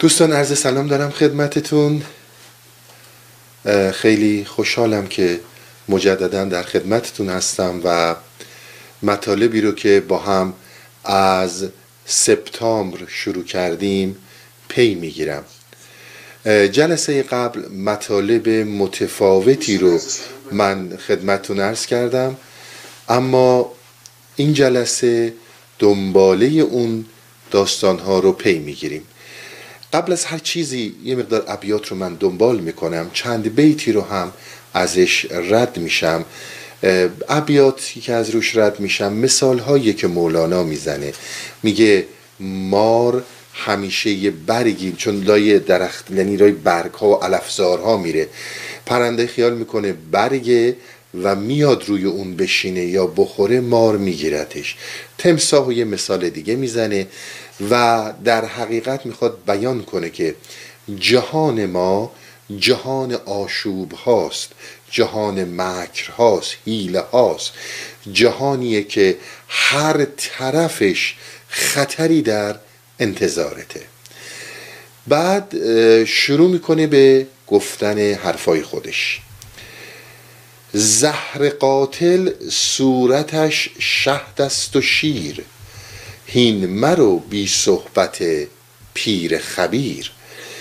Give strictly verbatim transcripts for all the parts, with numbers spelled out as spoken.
دوستان عرض سلام دارم خدمتتون. خیلی خوشحالم که مجددا در خدمتتون هستم و مطالبی رو که با هم از سپتامبر شروع کردیم پی میگیرم. جلسه قبل مطالب متفاوتی رو من خدمتتون عرض کردم، اما این جلسه دنباله اون داستانها رو پی میگیریم. قبل از هر چیزی یه مقدار ابیات رو من دنبال میکنم، چند بیتی رو هم ازش رد میشم. ابیاتی که از روش رد میشم مثال هایی که مولانا میزنه. میگه مار همیشه یه برگی، چون لای درخت یعنی لای برگ ها و علفزارها میره، پرنده خیال میکنه برگه و میاد روی اون بشینه یا بخوره، مار میگیرتش. تمساح و یه مثال دیگه میزنه و در حقیقت میخواد بیان کنه که جهان ما جهان آشوب هاست، جهان مکر هاست، حیله هاست، جهانیه که هر طرفش خطری در انتظارته. بعد شروع میکنه به گفتن حرفای خودش. زهر قاتل صورتش شهد است و شیر، هین مرو بی صحبت پیر خبیر.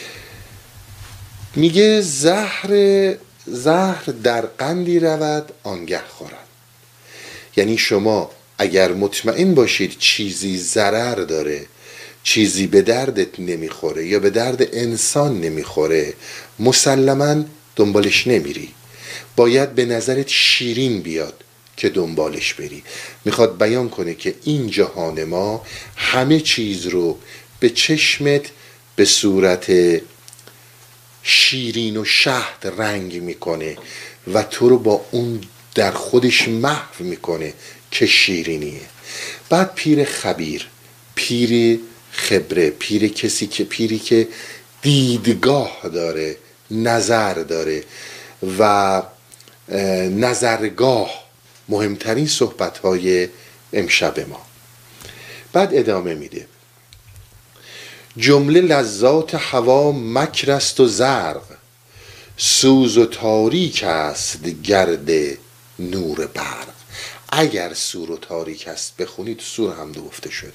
میگه زهر زهر در قندی رود آنگه خورد. یعنی شما اگر مطمئن باشید چیزی ضرر داره، چیزی به دردت نمیخوره یا به درد انسان نمیخوره، مسلماً دنبالش نمیری. باید به نظرت شیرین بیاد که دنبالش بری. میخواد بیان کنه که این جهان ما همه چیز رو به چشمت به صورت شیرین و شهد رنگ میکنه و تو رو با اون در خودش محو میکنه که شیرینیه. بعد پیر خبیر، پیر خبره، پیر کسی که پیری که دیدگاه داره، نظر داره و نظرگاه، مهمترین صحبت‌های امشب ما. بعد ادامه میده. جمله لذات هوا مکر است و زرق، سوز و تاریک است گرد نور برق. اگر سور و تاریک است بخونید، سور هم گفته شده.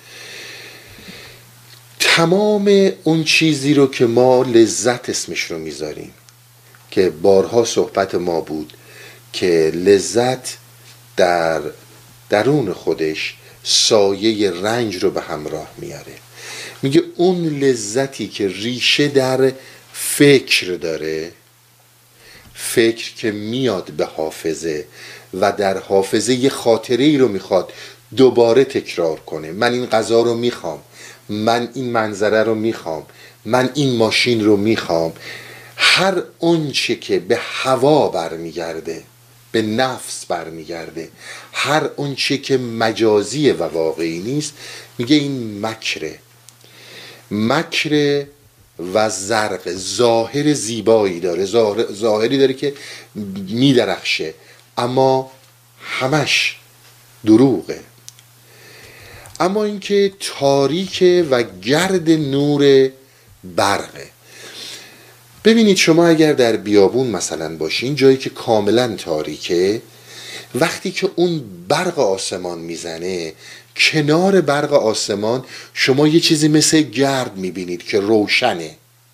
تمام اون چیزی رو که ما لذت اسمش رو میذاریم، که بارها صحبت ما بود که لذت در درون خودش سایه رنج رو به همراه میاره. میگه اون لذتی که ریشه در فکر داره، فکر که میاد به حافظه و در حافظه یه خاطره ای رو میخواد دوباره تکرار کنه. من این غذا رو میخوام، من این منظره رو میخوام، من این ماشین رو میخوام. هر اونچه که به هوا برمیگرده، به نفس برمیگرده، هر اونچه که مجازی و واقعی نیست، میگه این مکره. مکر و زرق، ظاهر زیبایی داره، ظاهری داره که میدرخشه، اما همش دروغه. اما اینکه تاریکه و گرد نور برقه. ببینید شما اگر در بیابون مثلا باشین، جایی که کاملا تاریکه، وقتی که اون برق آسمان میزنه، کنار برق آسمان شما یه چیزی مثل گرد میبینید که روشنه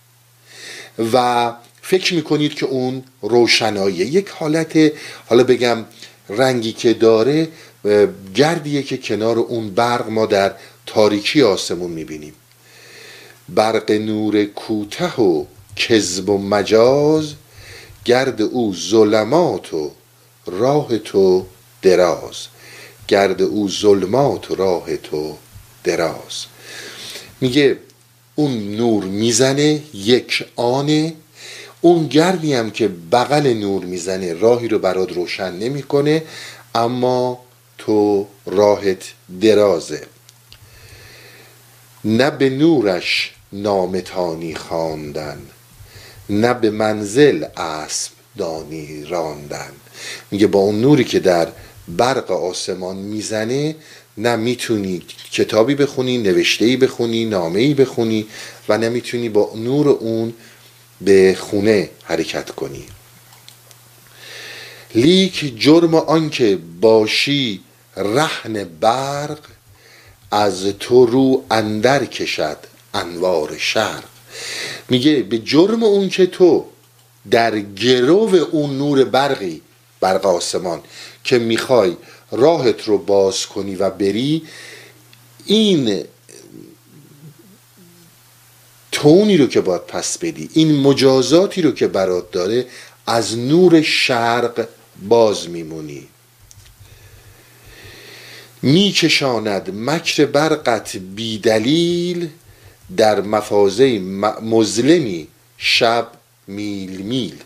و فکر میکنید که اون روشناییه. یک حالت، حالا بگم رنگی که داره، گردیه که کنار اون برق ما در تاریکی آسمون میبینیم. برق نور کوته و کذب و مجاز، گرد او ظلمات و راه تو دراز. گرد او ظلمات و راه تو دراز. میگه اون نور میزنه، یک آنه. اون گردی هم که بغل نور میزنه راهی رو برات روشن نمیکنه، اما تو راهت درازه. نه به نورش نامتانی خواندن، نه به منزل اسب دانی راندن. میگه با اون نوری که در برق آسمان میزنه، نه میتونی کتابی بخونی، نوشته‌ای بخونی، نامه‌ای بخونی و نمیتونی با نور اون به خونه حرکت کنی. لیک جرم آن که باشی رهن برق، از تو رو اندر کشد انوار شرق. میگه به جرم اون که تو در گرو اون نور برقی، برق آسمان که میخوای راهت رو باز کنی و بری، این تونی رو که باید پس بدی، این مجازاتی رو که برات داره، از نور شرق باز میمونی. میکشاند مکر برقت بی دلیل، در مفازه مظلمی شب میل میل.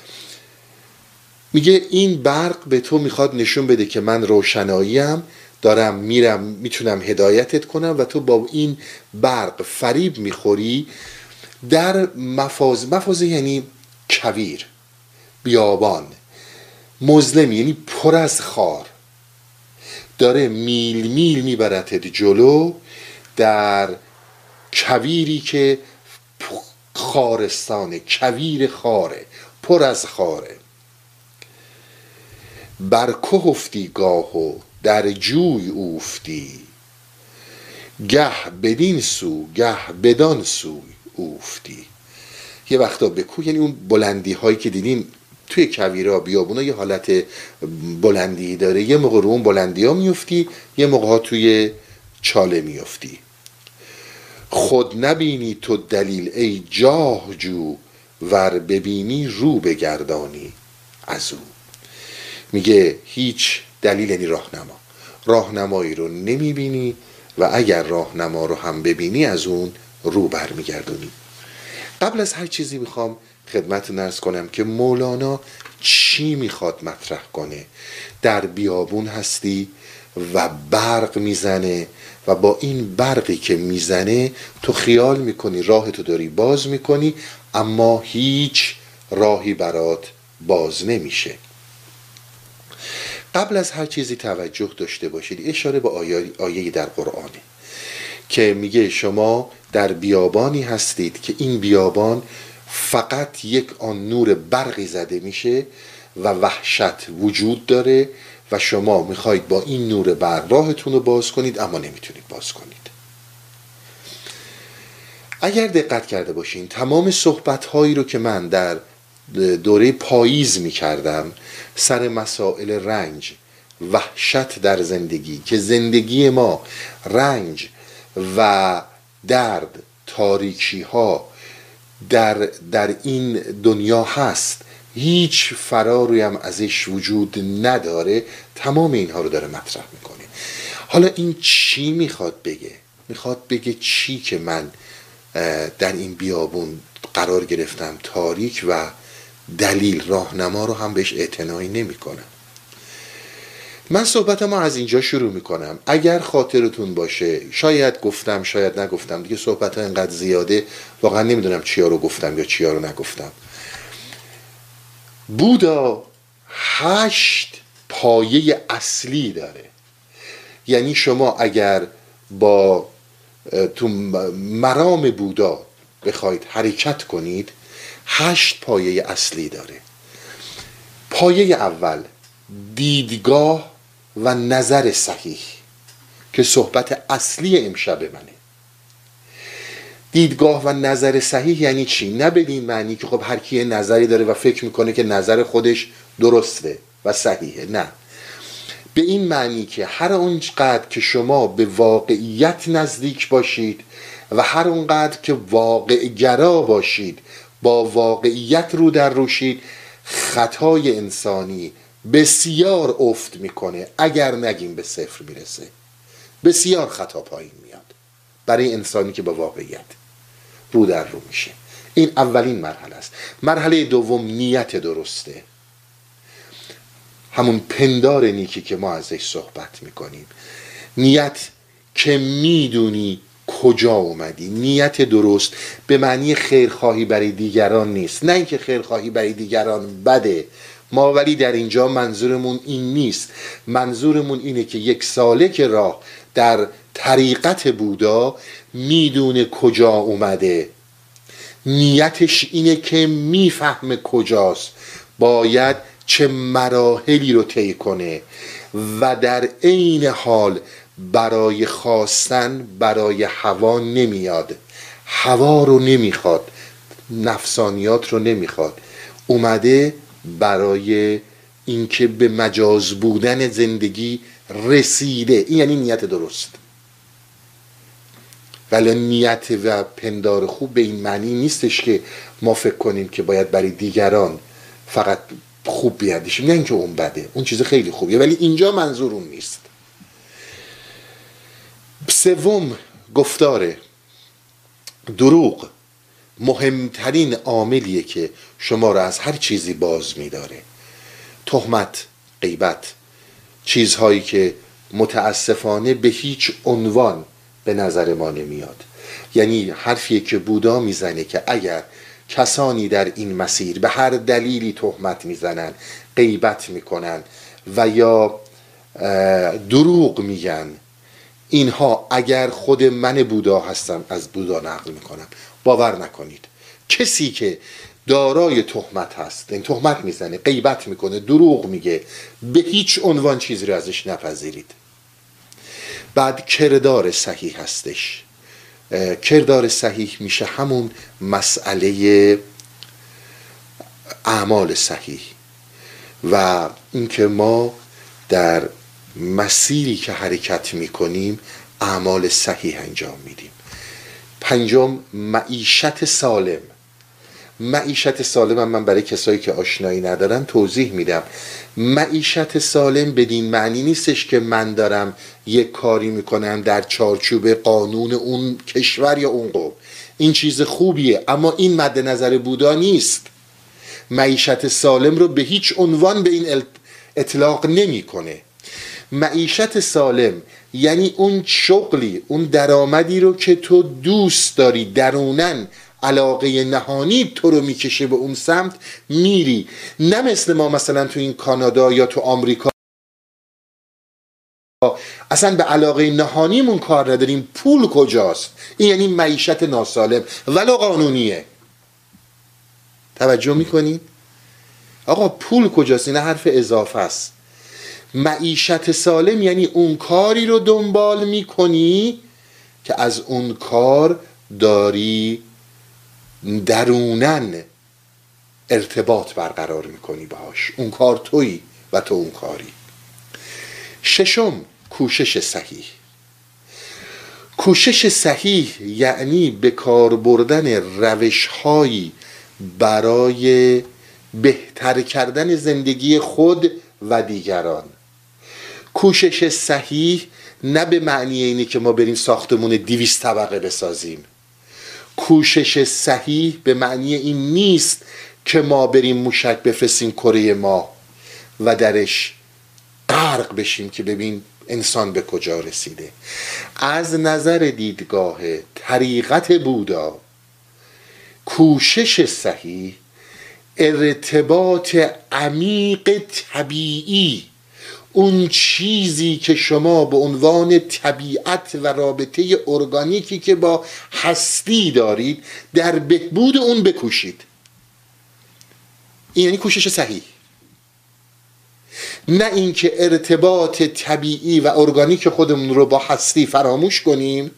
میگه این برق به تو میخواد نشون بده که من روشناییم، دارم میرم میتونم هدایتت کنم و تو با این برق فریب میخوری در مفاز. مفازه یعنی کویر، بیابان، مظلم یعنی پر از خار، داره میل میل میبرتت جلو در کویری که خارستانه، کویر خاره، پر از خاره. بر که افتی گاه و در جوی اوفتی، گه بدین سو گه بدان سوی اوفتی. یه وقتا به کوه یعنی اون بلندی هایی که دیدیم توی کویرها، بیابونا یه حالت بلندی داره، یه موقع رو اون بلندی ها میفتی، یه موقع ها توی چاله میفتی. خود نبینی تو دلیل ای جاه جو، ور ببینی رو بگردانی از او. میگه هیچ دلیل یعنی راهنما، راهنمایی رو نمیبینی و اگر راهنما رو هم ببینی از اون رو برمیگردونی. قبل از هر چیزی میخوام خدمتتون عرض کنم که مولانا چی میخواد مطرح کنه. در بیابون هستی و برق میزنه و با این برقی که میزنه تو خیال میکنی راه تو داری باز میکنی، اما هیچ راهی برات باز نمیشه. قبل از هر چیزی توجه داشته باشید، اشاره به آیه, آیه در قرآنه که میگه شما در بیابانی هستید که این بیابان فقط یک آن نور برقی زده میشه و وحشت وجود داره و شما میخواید با این نور برق راهتون رو باز کنید اما نمیتونید باز کنید. اگر دقت کرده باشین تمام صحبت هایی رو که من در دوره پاییز میکردم سر مسائل رنج، وحشت در زندگی، که زندگی ما رنج و درد، تاریکی ها در, در این دنیا هست، هیچ فراری هم ازش وجود نداره، تمام اینها رو داره مطرح میکنه. حالا این چی میخواد بگه؟ میخواد بگه چی که من در این بیابون قرار گرفتم تاریک و دلیل راهنما رو هم بهش اعتنایی نمی کنم. من صحبتمو از اینجا شروع میکنم. اگر خاطرتون باشه، شاید گفتم شاید نگفتم، دیگه صحبت ها اینقدر زیاده واقعا نمیدونم چیا رو گفتم یا چیا رو نگفتم. بودا هشت پایه اصلی داره. یعنی شما اگر با تو مرام بودا بخواید حرکت کنید، هشت پایه اصلی داره. پایه اول دیدگاه و نظر صحیح که صحبت اصلی امشب منه. دیدگاه و نظر صحیح یعنی چی؟ نه بدین معنی که خب هر کی نظری داره و فکر میکنه که نظر خودش درسته و صحیحه، نه. به این معنی که هر اونقدر که شما به واقعیت نزدیک باشید و هر اونقدر که واقع گرا باشید، با واقعیت رو در روشید، خطای انسانی بسیار افت میکنه، اگر نگیم به صفر میرسه. بسیار خطا پایین میاد برای انسانی که با واقعیت رو در رو میشه. این اولین مرحله است. مرحله دوم نیت درسته، همون پندار نیکی که ما ازش صحبت میکنیم. نیت که میدونی کجا اومدی. نیت درست به معنی خیرخواهی برای دیگران نیست، نه اینکه خیرخواهی برای دیگران بده، ما ولی در اینجا منظورمون این نیست. منظورمون اینه که یک سالک راه در طریقت بودا میدونه کجا اومده، نیتش اینه که میفهمه کجاست، باید چه مراحلی رو طی کنه و در عین حال برای خواستن برای هوا نمیاد، هوا رو نمیخواد، نفسانیات رو نمیخواد، اومده برای اینکه به مجاز بودن زندگی رسیده. این یعنی نیت درست. ولی نیت و پندار خوب به این معنی نیستش که ما فکر کنیم که باید برای دیگران فقط خوب بیادشیم، نه اینکه اون بده، اون چیز خیلی خوبیه، ولی اینجا منظور اون نیست. سوم، گفتاره. دروغ مهمترین عاملیه که شما را از هر چیزی باز می‌داره. تهمت، غیبت، چیزهایی که متاسفانه به هیچ عنوان به نظر ما نمیاد. یعنی حرفیه که بودا میزنه که اگر کسانی در این مسیر به هر دلیلی تهمت میزنن، غیبت میکنن و یا دروغ میگن، اینها اگر خود من بودا هستم، از بودا نقل میکنم، باور نکنید. کسی که دارای تهمت هست، این تهمت میزنه، غیبت میکنه، دروغ میگه، به هیچ عنوان چیزی رو ازش نپذیرید. بعد کردار صحیح هستش. کردار صحیح میشه همون مسئله اعمال صحیح و اینکه ما در مسیری که حرکت میکنیم اعمال صحیح انجام میدیم. پنجم، معیشت سالم. معیشت سالم هم من برای کسایی که آشنایی ندارن توضیح میدم. معیشت سالم بدین معنی نیستش که من دارم یک کاری میکنم در چارچوب قانون اون کشور یا اون قوم. این چیز خوبیه، اما این مد نظر بودا نیست. معیشت سالم رو به هیچ عنوان به این اطلاق نمیکنه. معیشت سالم یعنی اون شغلی، اون درآمدی رو که تو دوست داری، درونن علاقه نهانی تو رو میکشه به اون سمت میری. نه مثل ما مثلا تو این کانادا یا تو آمریکا اصلا به علاقه نهانیمون کار نداریم، پول کجاست. این یعنی معیشت ناسالم ولو قانونیه. توجه میکنین؟ آقا پول کجاست؟ این حرف اضافه است. معیشت سالم یعنی اون کاری رو دنبال میکنی که از اون کار داری درونن ارتباط برقرار میکنی باهاش، اون کار تویی و تو اون کاری. ششم، کوشش صحیح. کوشش صحیح یعنی به کار بردن روش‌هایی برای بهتر کردن زندگی خود و دیگران. کوشش صحیح نه به معنی اینه که ما بریم ساختمون دویست طبقه بسازیم. کوشش صحیح به معنی این نیست که ما بریم موشک بفرستیم کره ماه و درش غرق بشیم که ببین انسان به کجا رسیده. از نظر دیدگاه طریقت بودا، کوشش صحیح ارتباط عمیق طبیعی، اون چیزی که شما به عنوان طبیعت و رابطه ارگانیکی که با هستی دارید، در بهبود اون بکوشید. این یعنی کوشش صحیح. نه اینکه ارتباط طبیعی و ارگانیک خودمون رو با هستی فراموش کنیم.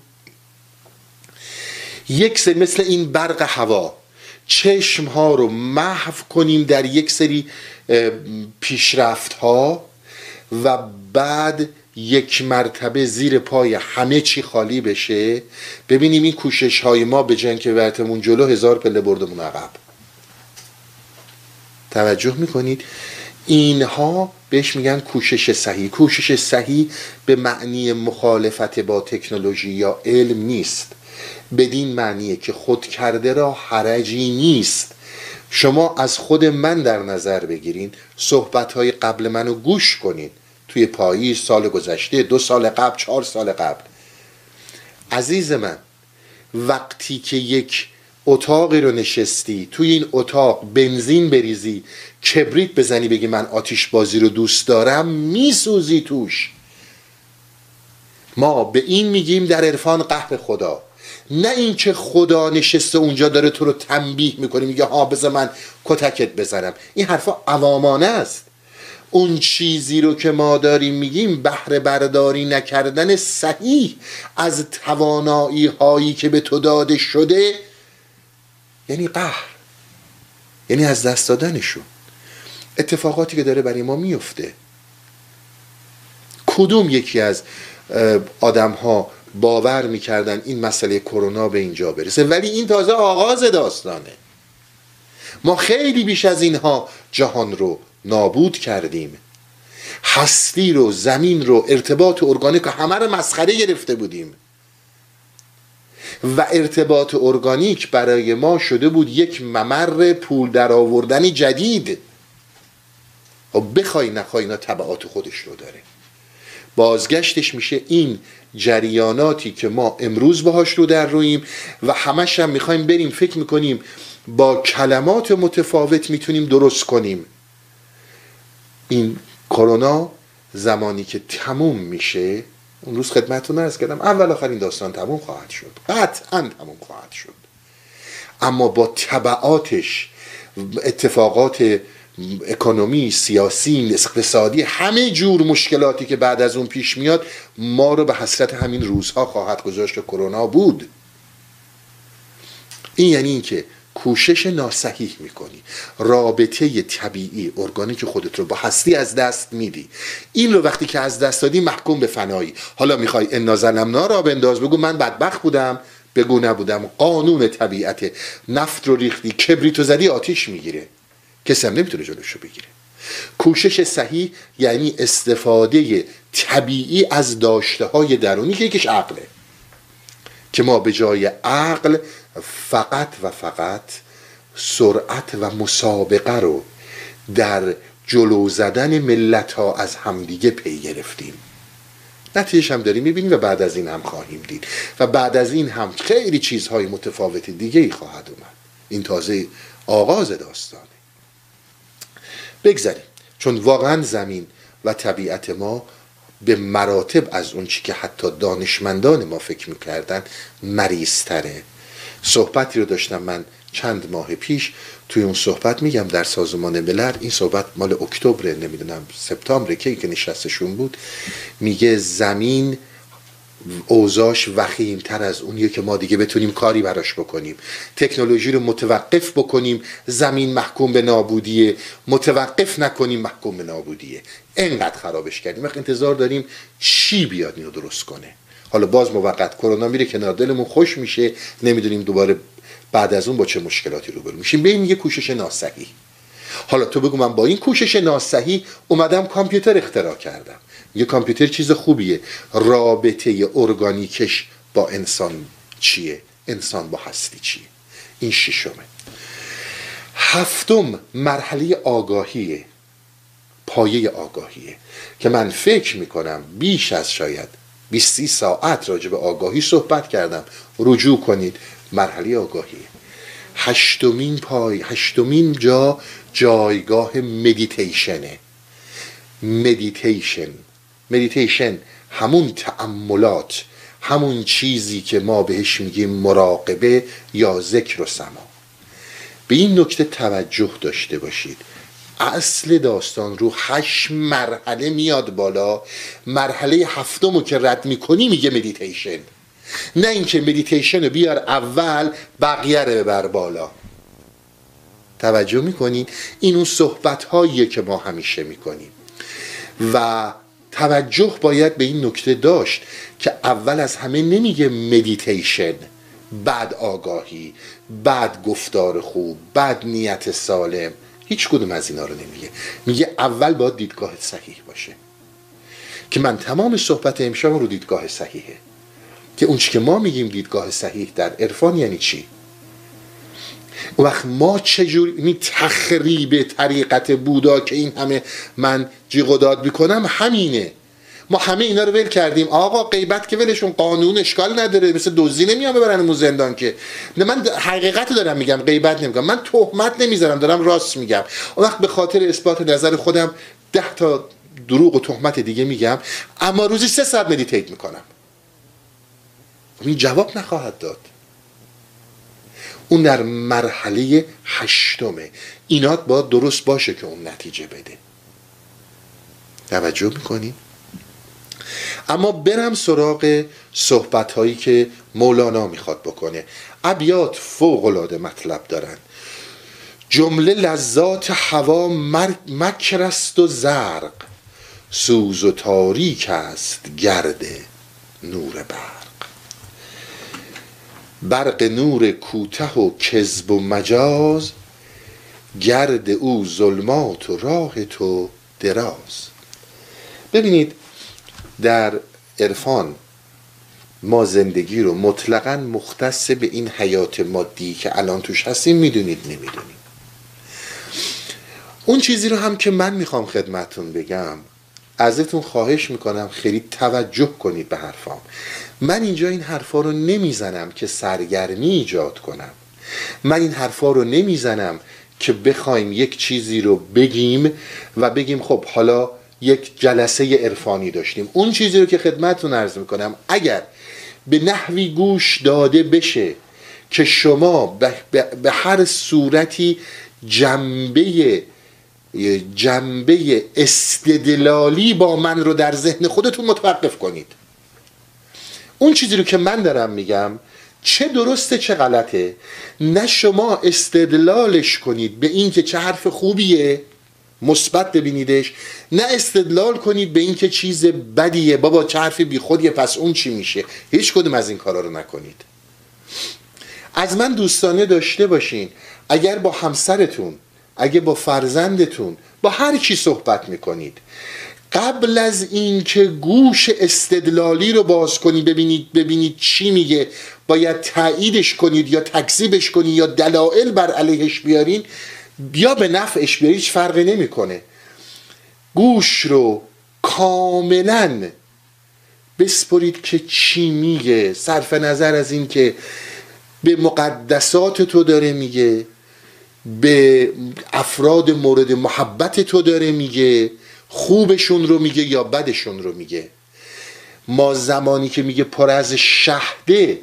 یک سری مثل این برق هوا، چشم ها رو محو کنیم در یک سری پیشرفت ها و بعد یک مرتبه زیر پای همه چی خالی بشه. ببینیم این کوشش های ما به جنگ که برتمون جلو، هزار پله بردمون عقب. توجه میکنید؟ اینها بهش میگن کوشش صحیح. کوشش صحیح به معنی مخالفت با تکنولوژی یا علم نیست، بدین معنیه که خود کرده را حرجی نیست. شما از خود من در نظر بگیرین، صحبت‌های قبل منو گوش کنین، توی پاییز، سال گذشته، دو سال قبل، چهار سال قبل. عزیز من، وقتی که یک اتاقی رو نشستی، توی این اتاق بنزین بریزی، کبریت بزنی، بگی من آتش بازی رو دوست دارم، میسوزی توش. ما به این میگیم در عرفان قهر خدا، نه این که خدا نشسته اونجا داره تو رو تنبیه میکنه، میگه ها بذار من کتکت بزنم. این حرفا عوامانه است. اون چیزی رو که ما داریم میگیم بهره برداری نکردن صحیح از توانایی هایی که به تو داده شده، یعنی قهر، یعنی از دست دادنشون. اتفاقاتی که داره برای ما میفته، کدوم یکی از آدم ها باور میکردن این مسئله کرونا به اینجا برسه؟ ولی این تازه آغاز داستانه. ما خیلی بیش از اینها جهان رو نابود کردیم، هستی رو، زمین رو، ارتباط ارگانیک همه رو مسخره گرفته بودیم و ارتباط ارگانیک برای ما شده بود یک ممر پول در آوردن جدید. و بخوای نخوای اینا تبعات خودش رو داره. بازگشتش میشه این جریاناتی که ما امروز باهاش رو در رویم و همش هم میخوایم بریم فکر میکنیم با کلمات متفاوت میتونیم درست کنیم. این کرونا زمانی که تموم میشه، اون روز خدمتتون عرض کردم اول آخر این داستان تموم خواهد شد، قطعا تموم خواهد شد، اما با تبعاتش، اتفاقات اکونومی، سیاسی، اقتصادی، همه جور مشکلاتی که بعد از اون پیش میاد، ما رو به حسرت همین روزها خواهد گذاشت که کرونا بود. این یعنی این که کوشش ناصحیح میکنی، رابطه طبیعی ارگانیک خودت رو با هستی از دست میدی. این رو وقتی که از دست دادی محکوم به فنایی. حالا میخوای انا ظلمنا را بنداز، بگو من بدبخت بودم، بگو نبودم. قانون طبیعت، نفت رو ریختی، کبریت رو زدی، آتیش میگیره، کسی هم نمیتونه جلوشو بگیره. کوشش صحیح یعنی استفاده طبیعی از داشته های درونی که یکیش عقله، که ما به جای عقل فقط و فقط سرعت و مسابقه رو در جلو زدن ملت ها از همدیگه پی گرفتیم. نتیجهش هم داریم میبینیم و بعد از این هم خواهیم دید و بعد از این هم خیلی چیزهای متفاوت دیگه ای خواهد اومد. این تازه آغاز داستانه. بگذاریم، چون واقعا زمین و طبیعت ما به مراتب از اون چی که حتی دانشمندان ما فکر میکردن مریض‌تره. صحبتی رو داشتم من چند ماه پیش، توی اون صحبت میگم در سازمان ملل، این صحبت مال اکتبر، نمیدونم سپتامبر که که نشستشون بود، میگه زمین اوضاعش وخیم‌تر از اونیه که ما دیگه بتونیم کاری براش بکنیم. تکنولوژی رو متوقف بکنیم زمین محکوم به نابودیه، متوقف نکنیم محکوم به نابودیه. انقدر خرابش کردیم، وقت انتظار داریم چی بیاد اینو درست کنه. حالا باز موقت کرونا میره کنار، دلمون خوش میشه، نمیدونیم دوباره بعد از اون با چه مشکلاتی روبرو میشیم. به این میگه کوشش ناصحیح. حالا تو بگو من با این کوشش ناصحیح اومدم کامپیوتر اختراع کردم. یه کامپیوتر چیز خوبیه، رابطه ارگانیکش با انسان چیه؟ انسان با هستی چیه؟ این ششمه. هفتم مرحله آگاهیه، پایه آگاهیه که من فکر میکنم بیش از شاید بیست ساعت راجع به آگاهی صحبت کردم. رجوع کنید، مرحله آگاهیه. هشتمین پای، هشتمین جا جایگاه مدیتیشنه. مدیتیشن مدیتیشن همون تأملات، همون چیزی که ما بهش میگیم مراقبه یا ذکر و سما. به این نکته توجه داشته باشید. اصل داستان رو هشت مرحله میاد بالا، مرحله هفتمو که رد میکنی میگه مدیتیشن. نه اینکه مدیتیشن رو بیار اول بقیه رو ببر بالا. توجه میکنین؟ این اون صحبت هاییه که ما همیشه میکنیم و توجه باید به این نکته داشت که اول از همه نمیگه مدیتیشن، بعد آگاهی، بعد گفتار خوب، بعد نیت سالم. هیچ کدوم از اینا رو نمیگه. میگه اول باید دیدگاه صحیح باشه، که من تمام صحبت امشب رو دیدگاه صحیحه. که اون چی که ما میگیم دیدگاه صحیح در عرفان یعنی چی؟ اون وقت ما چجوری این تخریب طریقت بودا که این همه من جیغ و داد میکنم همینه. ما همه اینا رو ول کردیم. آقا غیبت که ولشون، قانون اشکال نداره، مثل دزدی نمیام ببرنمون زندان که. نه من حقیقت رو دارم میگم، غیبت نمیگم، من تهمت نمیذارم، دارم راست میگم. اون وقت به خاطر اثبات نظر خودم ده تا دروغ و تهمت دیگه میگم، اما روزی سه ساعت مدیتیت میکنم. این جواب نخواهد داد. اون در مرحله هشتمه. اینات باید درست باشه که اون نتیجه بده. توجه میکنین؟ اما برم سراغ صحبت هایی که مولانا میخواد بکنه. ابیات فوق العاده مطلب دارن. جمله لذات هوا مکر است و زرق، سوز و تاریک است گرد نور برق. برق نور کوته و کذب و مجاز، گرد او ظلمات و راه تو دراز. ببینید در عرفان ما زندگی رو مطلقاً مختص به این حیات مادی که الان توش هستیم میدونید نمیدونید. اون چیزی رو هم که من میخوام خدمتون بگم، ازتون خواهش میکنم خیلی توجه کنید به حرفام. من اینجا این حرفا رو نمیزنم که سرگرمی ایجاد کنم. من این حرفا رو نمیزنم که بخوایم یک چیزی رو بگیم و بگیم خب حالا یک جلسه عرفانی داشتیم. اون چیزی رو که خدمتتون عرض میکنم اگر به نحوی گوش داده بشه که شما به, به, به هر صورتی جنبه جنبه استدلالی با من رو در ذهن خودتون متوقف کنید. اون چیزی رو که من دارم میگم چه درسته چه غلطه، نه شما استدلالش کنید به این که چه حرف خوبیه مثبت ببینیدش، نه استدلال کنید به این که چیز بدیه، بابا چه حرف بی خودیه پس اون چی میشه. هیچ کدوم از این کارا رو نکنید. از من دوستانه داشته باشین. اگر با همسرتون، اگه با فرزندتون، با هر کی صحبت میکنید، قبل از این که گوش استدلالی رو باز کنید ببینید ببینید چی میگه، باید تاییدش کنید یا تکذیبش کنید یا دلایل بر علیهش بیارین یا به نفعش بیارین، هیچ فرقی نمیکنه. گوش رو کاملا بسپرید که چی میگه، صرف نظر از این که به مقدسات تو داره میگه، به افراد مورد محبت تو داره میگه، خوبشون رو میگه یا بدشون رو میگه. ما زمانی که میگه پر از شهده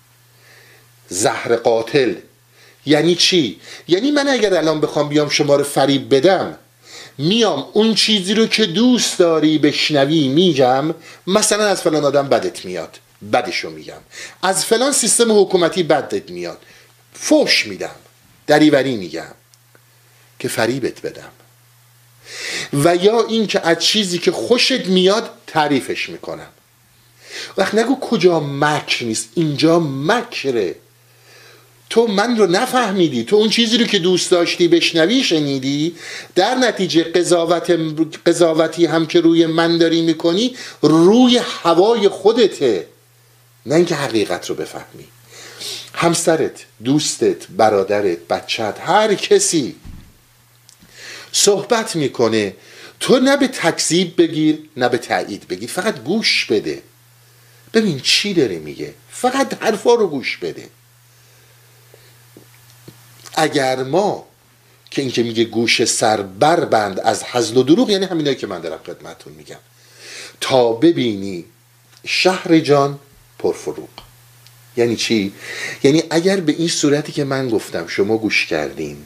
زهر قاتل، یعنی چی؟ یعنی من اگر الان بخوام بیام شما رو فریب بدم، میام اون چیزی رو که دوست داری بشنوی میگم، مثلا از فلان آدم بدت میاد، بدشو میگم، از فلان سیستم حکومتی بدت میاد، فوش میدم، دریوری میگم که فریبت بدم. و یا این که از چیزی که خوشت میاد تعریفش میکنم. وقت نگو کجا مکر نیست، اینجا مکره. تو من رو نفهمیدی، تو اون چیزی رو که دوست داشتی بشنوی شنیدی، در نتیجه قضاوت قضاوتی هم که روی من داری میکنی روی هوای خودته، نه اینکه حقیقت رو بفهمی. همسرت، دوستت، برادرت، بچت، هر کسی صحبت میکنه، تو نه به تکذیب بگیر نه به تایید بگیر، فقط گوش بده ببین چی داره میگه، فقط حرفا رو گوش بده. اگر ما که این که میگه گوش سر بر بند از هزل و دروغ، یعنی همینایی که من دارم خدمتتون میگم، تا ببینی شهر جان پرفروغ. یعنی چی؟ یعنی اگر به این صورتی که من گفتم شما گوش کردین،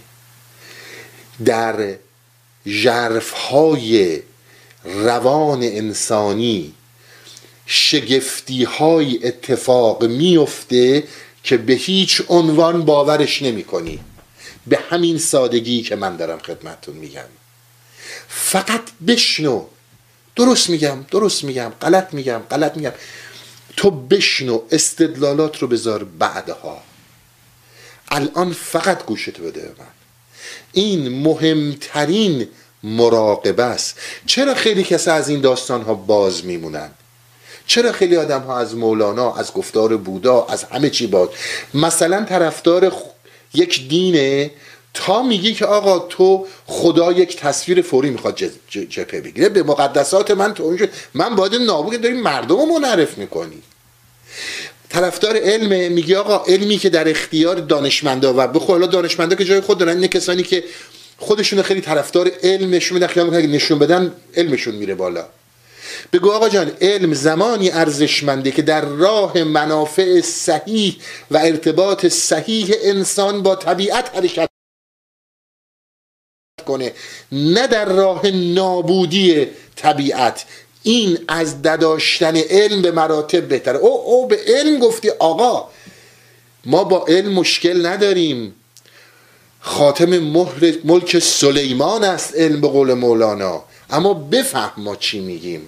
در ژرفهای روان انسانی شگفتی های اتفاق میفته که به هیچ عنوان باورش نمی کنی، به همین سادگی که من دارم خدمتتون میگم. فقط بشنو، درست میگم درست میگم غلط میگم غلط میگم، تو بشنو، استدلالات رو بذار بعدها. الان فقط گوشتو بده به من. این مهمترین مراقبه است. چرا خیلی کسا از این داستان ها باز میمونن؟ چرا خیلی آدم ها از مولانا، از گفتار بودا، از همه چی باز؟ مثلا طرفدار یک دینه، تا میگی که آقا تو خدا یک تصویر فوری میخواد جبهه بگیره، به مقدسات من تو اونجا من باید نابود داریم مردم رو منعرف میکنی. طرفدار علم میگی آقا علمی که در اختیار دانشمندا و بخو حالا دانشمندا که جای خود دارن، این کسانی که خودشون خیلی طرفدار علمشون میدن، خیال میکنن نشون بدن علمشون میره بالا. بگو آقا جان علم زمانی ارزشمنده که در راه منافع صحیح و ارتباط صحیح انسان با طبیعت حرکت کنه، نه در راه نابودی طبیعت. این از داشتن علم به مراتب بهتره. او او به علم گفتی آقا ما با علم مشکل نداریم، خاتم مهر ملک سلیمان است علم به قول مولانا، اما بفهم ما چی میگیم.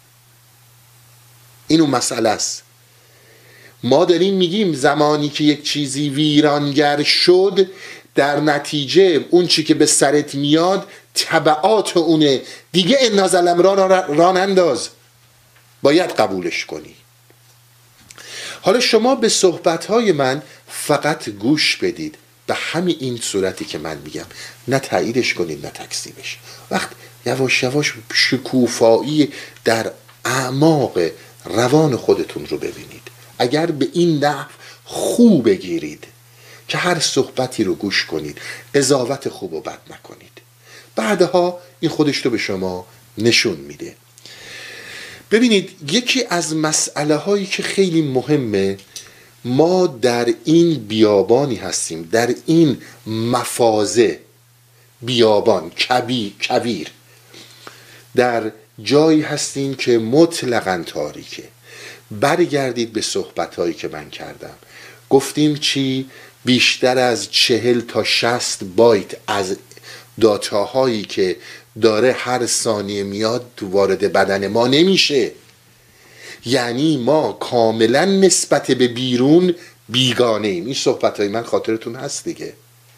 اینو مسئله است. ما داریم میگیم زمانی که یک چیزی ویرانگر شد، در نتیجه اون چی که به سرت میاد تبعات اونه دیگه، انا ظلم را ران انداز، باید قبولش کنی. حالا شما به صحبتهای من فقط گوش بدید به همین این صورتی که من میگم، نه تاییدش کنید نه تکذیبش. وقت یواش یواش شکوفایی در اعماق روان خودتون رو ببینید. اگر به این نحو خوب بگیرید که هر صحبتی رو گوش کنید، قضاوت خوب و بد نکنید، بعدها این خودش رو به شما نشون میده. ببینید یکی از مسئله هایی که خیلی مهمه، ما در این بیابانی هستیم، در این مفازه بیابان کبیر کویر، در جایی هستیم که مطلقاً تاریکه. برگردید به صحبتهایی که من کردم. گفتیم چی؟ بیشتر از چهل تا شصت بایت از داتاهایی که داره هر ثانیه میاد تو وارد بدن ما نمیشه. یعنی ما کاملا نسبت به بیرون بیگانه ایم. این صحبتهای من خاطرتون هست دیگه.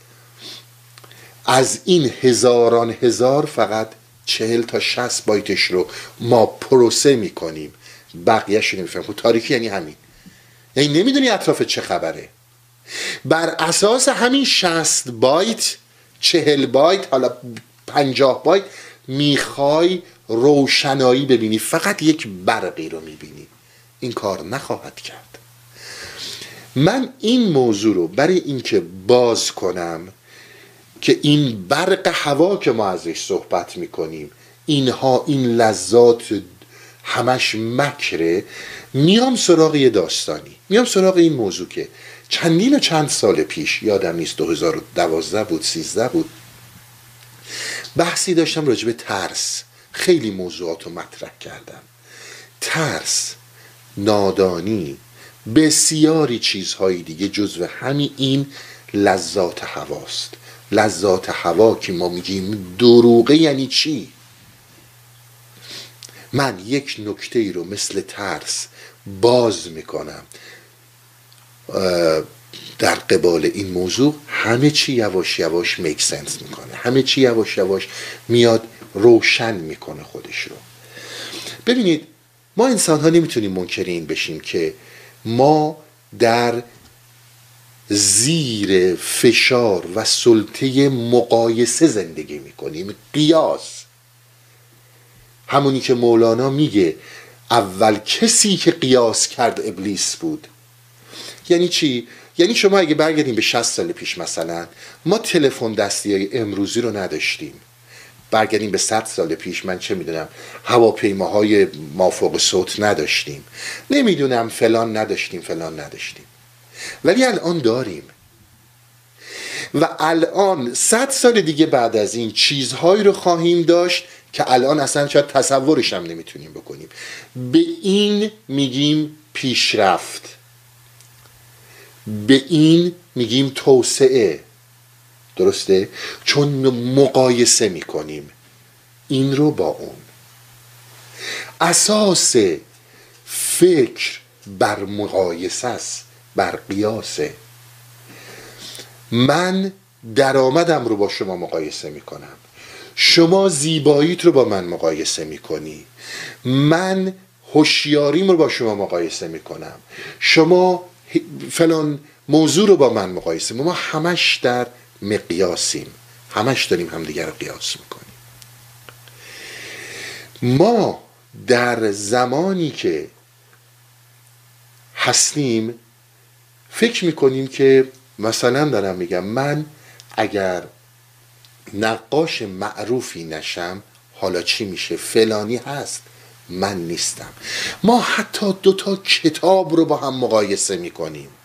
از این هزاران هزار فقط چهل تا شصت بایتش رو ما پروسه میکنیم، بقیه‌اش رو نمیفهمیم. خب تاریکی یعنی همین، یعنی نمیدونی اطراف چه خبره. بر اساس همین شصت بایت، چهل بایت، حالا پنجاه بایت میخوای روشنایی ببینی، فقط یک برقی رو میبینی. این کار نخواهد کرد. من این موضوع رو برای اینکه باز کنم که این برق هوا که ما ازش صحبت میکنیم، اینها این لذات همش مکره، میام سراغ یه داستانی، میام سراغ این موضوع که چندین و چند سال پیش، یادم نیست دو هزار و دوازده بود سیزده بود، بحثی داشتم راجع به ترس. خیلی موضوعات رو مطرح کردم. ترس، نادانی، بسیاری چیزهای دیگه جزو همین این لذات هواست. لذات هوا که ما میگیم دروغه یعنی چی؟ من یک نکته ای رو مثل ترس باز میکنم در قبال این موضوع، همه چی یواش یواش میک سنس میکنه، همه چی یواش یواش میاد روشن میکنه خودش رو. ببینید ما انسان ها نمیتونیم منکر این بشیم که ما در زیر فشار و سلطه مقایسه زندگی میکنیم. قیاس، همونی که مولانا میگه اول کسی که قیاس کرد ابلیس بود. یعنی چی؟ یعنی شما اگه برگردیم به شصت سال پیش مثلا، ما تلفن دستی های امروزی رو نداشتیم. برگردیم به صد سال پیش، من چه میدونم، هواپیماهای مافوق صوت نداشتیم، نمیدونم فلان نداشتیم فلان نداشتیم، ولی الان داریم. و الان صد سال دیگه بعد از این چیزهایی رو خواهیم داشت که الان اصلا شاید تصورش هم نمیتونیم بکنیم. به این میگیم پیشرفت، به این میگیم توسعه. درسته؟ چون مقایسه میکنیم این رو با اون. اساس فکر بر مقایسه است، بر قیاسه. من درآمدم رو با شما مقایسه میکنم، شما زیباییت رو با من مقایسه میکنی، من هوشیاریم رو با شما مقایسه میکنم، شما فلان موضوع رو با من مقایسه میکنم. ما همش در مقیاسیم، همش داریم همدیگر رو قیاس میکنیم. ما در زمانی که هستیم فکر میکنیم که مثلا دارم میگم من اگر نقاش معروفی نشم حالا چی میشه؟ فلانی هست من نیستم. ما حتی دوتا کتاب رو با هم مقایسه میکنیم.